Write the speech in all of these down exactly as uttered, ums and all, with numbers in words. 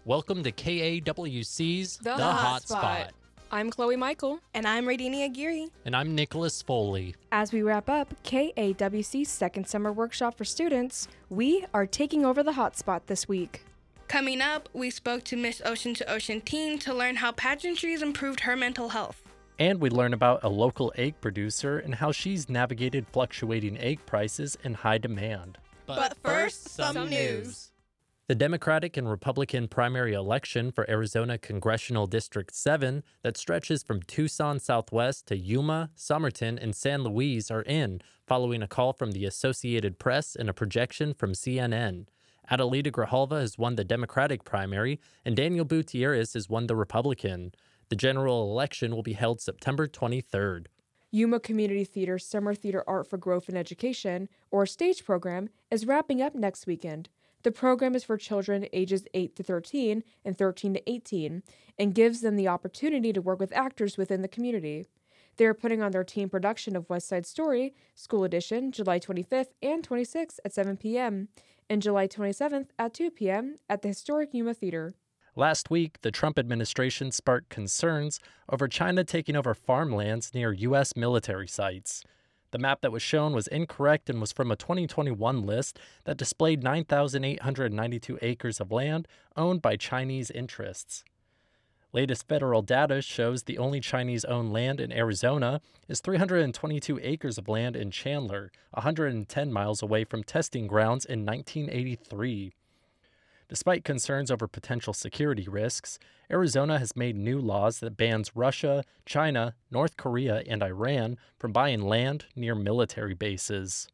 Welcome to K A W C's The, The, Hot, Hot Spot. Spot. I'm Chloe Michael. And I'm Radini Aguirre. And I'm Nicholas Foley. As we wrap up K A W C's second summer workshop for students, we are taking over the Hot Spot this week. Coming up, we spoke to Miss Ocean to Ocean Teen to learn how pageantries improved her mental health. And we learn about a local egg producer and how she's navigated fluctuating egg prices and high demand. But, but first, some, some news. The Democratic and Republican primary election for Arizona Congressional District seven that stretches from Tucson southwest to Yuma, Somerton, and San Luis are in, following a call from the Associated Press and a projection from C N N. Adelita Grijalva has won the Democratic primary, and Daniel Gutierrez has won the Republican. The general election will be held September twenty-third. Yuma Community Theater's Summer Theater Art for Growth and Education, or STAGE program, is wrapping up next weekend. The program is for children ages eight to thirteen and thirteen to eighteen and gives them the opportunity to work with actors within the community. They are putting on their team production of West Side Story, School Edition, July twenty-fifth and twenty-sixth at seven p.m. and July twenty-seventh at two p.m. at the historic Yuma Theater. Last week, the Trump administration sparked concerns over China taking over farmlands near U S military sites. The map that was shown was incorrect and was from a twenty twenty-one list that displayed nine thousand eight hundred ninety-two acres of land owned by Chinese interests. Latest federal data shows the only Chinese-owned land in Arizona is three hundred twenty-two acres of land in Chandler, one hundred ten miles away from testing grounds in nineteen eighty-three. Despite concerns over potential security risks, Arizona has made new laws that bans Russia, China, North Korea, and Iran from buying land near military bases.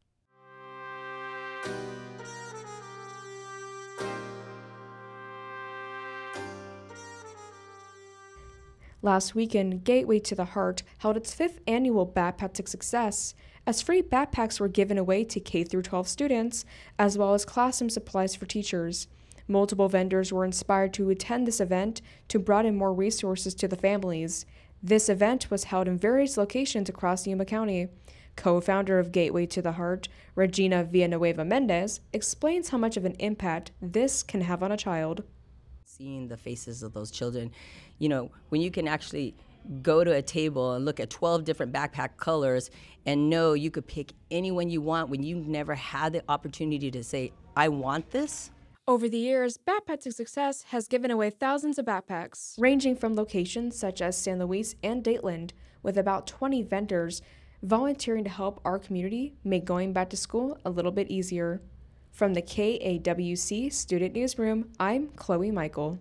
Last weekend, Gateway to the Heart held its fifth annual Backpack to Success, as free backpacks were given away to K through twelve students, as well as classroom supplies for teachers. Multiple vendors were inspired to attend this event to broaden more resources to the families. This event was held in various locations across Yuma County. Co-founder of Gateway to the Heart, Regina Villanueva Mendez, explains how much of an impact this can have on a child. Seeing the faces of those children, you know, when you can actually go to a table and look at twelve different backpack colors and know you could pick any one you want when you've never had the opportunity to say, I want this. Over the years, Backpack to Success has given away thousands of backpacks, ranging from locations such as San Luis and Dateland, with about twenty vendors volunteering to help our community make going back to school a little bit easier. From the K A W C Student Newsroom, I'm Chloe Michael.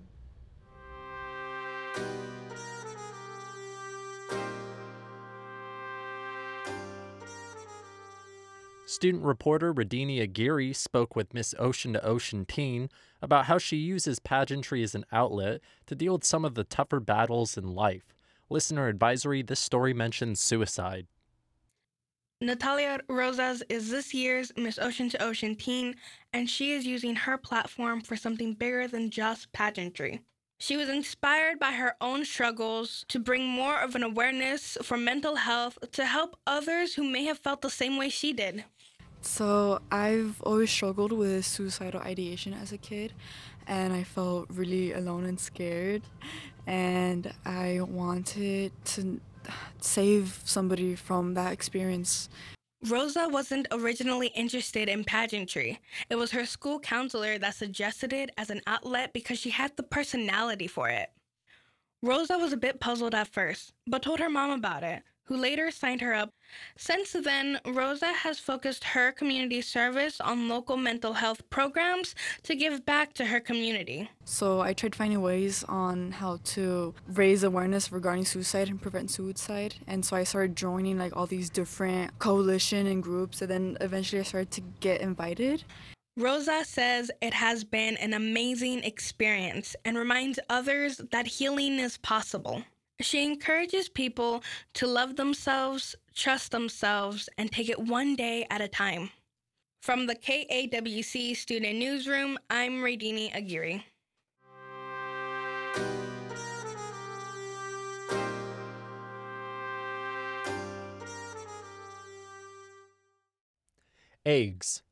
Student reporter Radini Aguirre spoke with Miss Ocean to Ocean Teen about how she uses pageantry as an outlet to deal with some of the tougher battles in life. Listener advisory, this story mentions suicide. Natalia Rosas is this year's Miss Ocean to Ocean Teen, and she is using her platform for something bigger than just pageantry. She was inspired by her own struggles to bring more of an awareness for mental health to help others who may have felt the same way she did. So I've always struggled with suicidal ideation as a kid, and I felt really alone and scared, and I wanted to save somebody from that experience. Rosa wasn't originally interested in pageantry. It was her school counselor that suggested it as an outlet because she had the personality for it. Rosa was a bit puzzled at first, but told her mom about it, who later signed her up. Since then, Rosa has focused her community service on local mental health programs to give back to her community. So I tried finding ways on how to raise awareness regarding suicide and prevent suicide. And so I started joining like all these different coalition and groups, and then eventually I started to get invited. Rosa says it has been an amazing experience and reminds others that healing is possible. She encourages people to love themselves, trust themselves, and take it one day at a time. From the K A W C Student Newsroom, I'm Radini Aguirre. Eggs.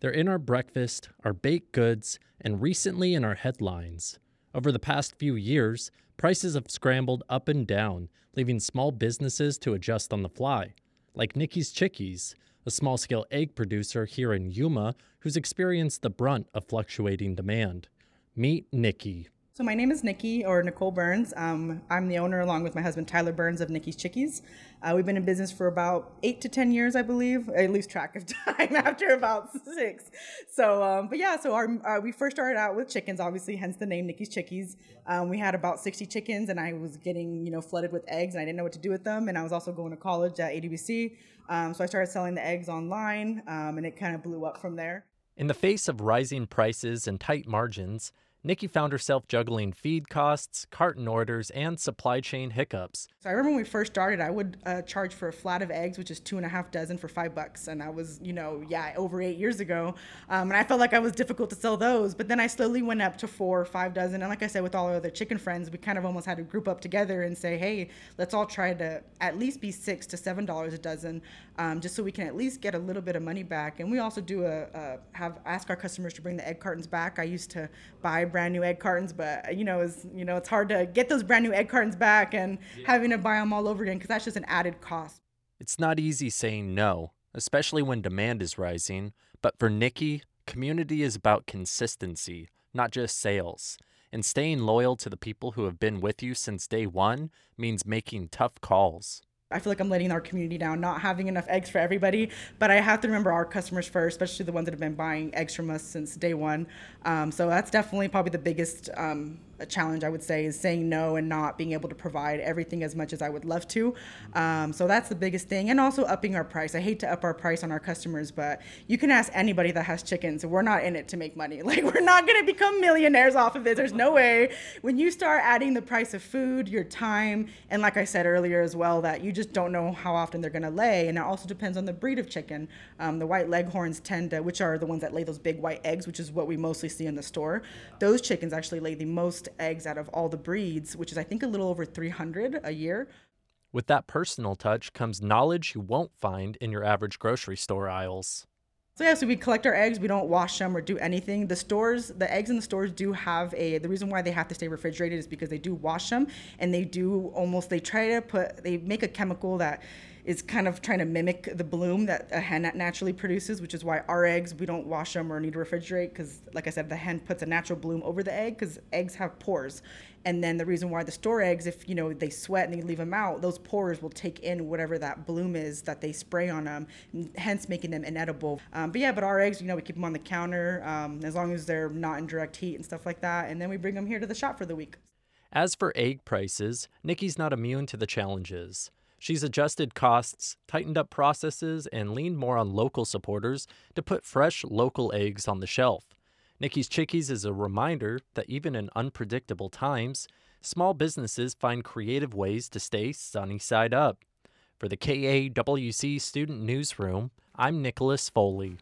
They're in our breakfast, our baked goods, and recently in our headlines. Over the past few years, prices have scrambled up and down, leaving small businesses to adjust on the fly, like Nikki's Chickies, a small-scale egg producer here in Yuma who's experienced the brunt of fluctuating demand. Meet Nikki. So my name is Nikki, or Nicole Burns. Um, I'm the owner, along with my husband Tyler Burns, of Nikki's Chickies. Uh, we've been in business for about eight to ten years, I believe. I lose track of time after about six. So, um, but yeah, so our, uh, we first started out with chickens, obviously, hence the name Nikki's Chickies. Um, we had about sixty chickens, and I was getting, you know, flooded with eggs, and I didn't know what to do with them. And I was also going to college at A D B C, um, so I started selling the eggs online, um, and it kind of blew up from there. In the face of rising prices and tight margins, Nikki found herself juggling feed costs, carton orders, and supply chain hiccups. So I remember when we first started, I would uh, charge for a flat of eggs, which is two and a half dozen, for five bucks. And that was, you know, yeah, over eight years ago. Um, and I felt like I was difficult to sell those. But then I slowly went up to four or five dozen. And like I said, with all our other chicken friends, we kind of almost had to group up together and say, hey, let's all try to at least be six to seven dollars a dozen, um, just so we can at least get a little bit of money back. And we also do a, a have ask our customers to bring the egg cartons back. I used to buy brand new egg cartons, but you know, it's, you know, it's hard to get those brand new egg cartons back and yeah. having to buy them all over again, because that's just an added cost. It's not easy saying no, especially when demand is rising. But for Nikki, community is about consistency, not just sales. And staying loyal to the people who have been with you since day one means making tough calls. I feel like I'm letting our community down, not having enough eggs for everybody, but I have to remember our customers first, especially the ones that have been buying eggs from us since day one. Um, so that's definitely probably the biggest um, challenge, I would say, is saying no and not being able to provide everything as much as I would love to. Um, so that's the biggest thing. And also upping our price. I hate to up our price on our customers, but you can ask anybody that has chickens. We're not in it to make money. Like, we're not going to become millionaires off of it. There's no way. When you start adding the price of food, your time, and like I said earlier as well, that you just don't know how often they're going to lay. And it also depends on the breed of chicken. Um, the white leghorns tend to, which are the ones that lay those big white eggs, which is what we mostly see in the store. Those chickens actually lay the most eggs out of all the breeds, which is I think a little over three hundred a year. With that personal touch comes knowledge you won't find in your average grocery store aisles. So yeah, so we collect our eggs. We don't wash them or do anything. The stores, the eggs in the stores do have a, the reason why they have to stay refrigerated is because they do wash them, and they do almost, they try to put, they make a chemical that is kind of trying to mimic the bloom that a hen naturally produces, which is why our eggs, we don't wash them or need to refrigerate, because like I said, the hen puts a natural bloom over the egg, because eggs have pores. And then the reason why the store eggs, if you know they sweat and they leave them out, those pores will take in whatever that bloom is that they spray on them, hence making them inedible. Um, but yeah, but our eggs, you know, we keep them on the counter um, as long as they're not in direct heat and stuff like that, and then we bring them here to the shop for the week. As for egg prices, Nikki's not immune to the challenges. She's adjusted costs, tightened up processes, and leaned more on local supporters to put fresh local eggs on the shelf. Nikki's Chickies is a reminder that even in unpredictable times, small businesses find creative ways to stay sunny side up. For the K A W C Student Newsroom, I'm Nicholas Foley.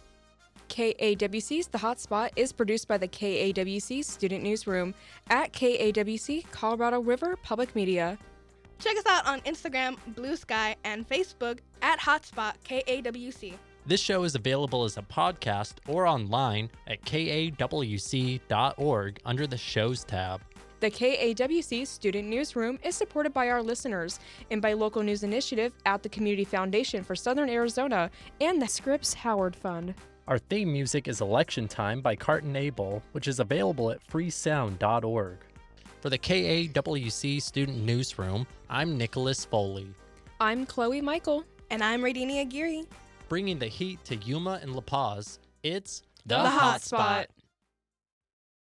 K A W C's The Hot Spot is produced by the K A W C Student Newsroom at K A W C Colorado River Public Media. Check us out on Instagram, Blue Sky, and Facebook at Hotspot K A W C. This show is available as a podcast or online at K A W C dot org under the Shows tab. The K A W C Student Newsroom is supported by our listeners and by Local News Initiative at the Community Foundation for Southern Arizona and the Scripps Howard Fund. Our theme music is Election Time by Carton Abel, which is available at free sound dot org. For the K A W C Student Newsroom, I'm Nicholas Foley. I'm Chloe Michael. And I'm Radini Aguirre. Bringing the heat to Yuma and La Paz, it's The, the Hot Spot.